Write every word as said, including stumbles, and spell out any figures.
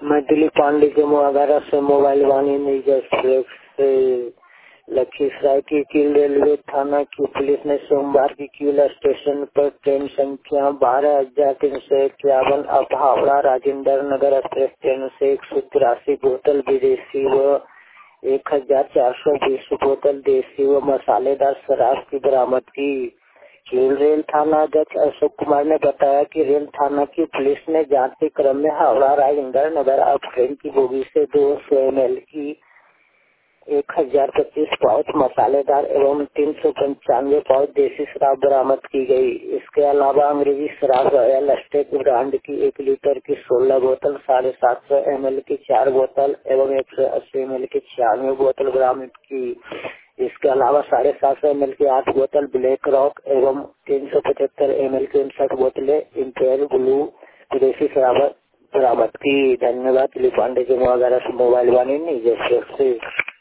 मैं दिलीप पांडे के मुआवजा से मोबाइल वाणी निजी से लखीसराय की किल रेलवे थाना की पुलिस ने सोमवार की किल स्टेशन पर ट्रेन संख्या बारह हजार तीन सौ इक्यावन अब हावड़ा राजेंद्र नगर एक्सप्रेस ट्रेन से एक सौ तिरासी बोतल विदेशी व एक हजार चार सौ बीस बोतल देसी व मसालेदार शराब की बरामद की। किल रेल थाना अध्यक्ष अशोक कुमार ने बताया कि रेल थाना की पुलिस ने जांच के क्रम में हावड़ा राजेंद्र नगर अब ट्रेन की बोगी से दो सौ एम एल की एक हजार पच्चीस पाउच मसालेदार एवं तीन सौ पंचानवे पाउच देसी शराब बरामद की गई। इसके अलावा अंग्रेजी शराब रॉयल एस्टेट ब्रांड की एक लीटर की सोलह बोतल, साढ़े सात सौ एम एल की चार बोतल एवं एक सौ अस्सी एम एल की छियानवे बोतल बरामद की। इसके अलावा साढ़े सात सौ एम एल की आठ बोतल ब्लैक रॉक एवं तीन सौ पचहत्तर एम एल की उनसठ बोतलें इंपेयर ब्लू विदेशी शराब बरामद की। धन्यवाद। दिलीप पांडे के मोबाइल वाणी निजी से।